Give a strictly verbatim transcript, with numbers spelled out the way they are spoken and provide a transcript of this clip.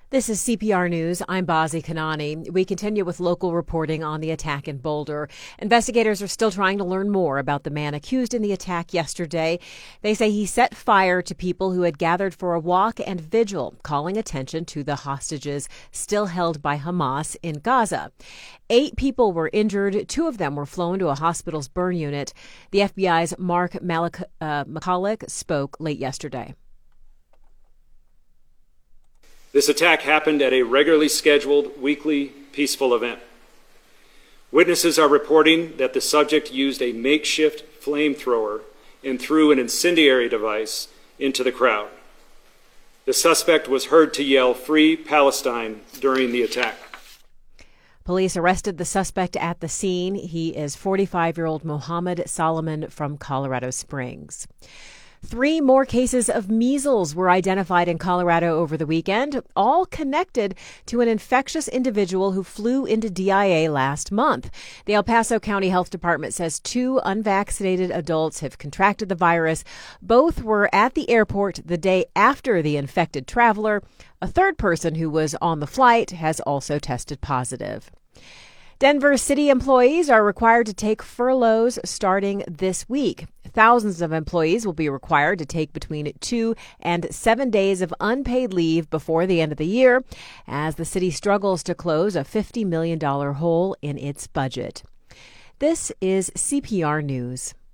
This is C P R News. I'm Bazi Kanani. We continue with local reporting on the attack in Boulder. Investigators are still trying to learn more about the man accused in the attack yesterday. They say he set fire to people who had gathered for a walk and vigil, calling attention to the hostages still held by Hamas in Gaza. Eight people were injured. Two of them were flown to a hospital's burn unit. The F B I's Mark Malik, uh, McCulloch spoke late yesterday. This attack happened at a regularly scheduled weekly peaceful event. Witnesses are reporting that the subject used a makeshift flamethrower and threw an incendiary device into the crowd. The suspect was heard to yell, "Free Palestine," during the attack. Police arrested the suspect at the scene. He is forty-five-year-old Mohammed Solomon from Colorado Springs. Three more cases of measles were identified in Colorado over the weekend, all connected to an infectious individual who flew into D I A last month. The El Paso County Health Department says two unvaccinated adults have contracted the virus. Both were at the airport the day after the infected traveler. A third person who was on the flight has also tested positive. Denver city employees are required to take furloughs starting this week. Thousands of employees will be required to take between two and seven days of unpaid leave before the end of the year as the city struggles to close a fifty million dollars hole in its budget. This is C P R News.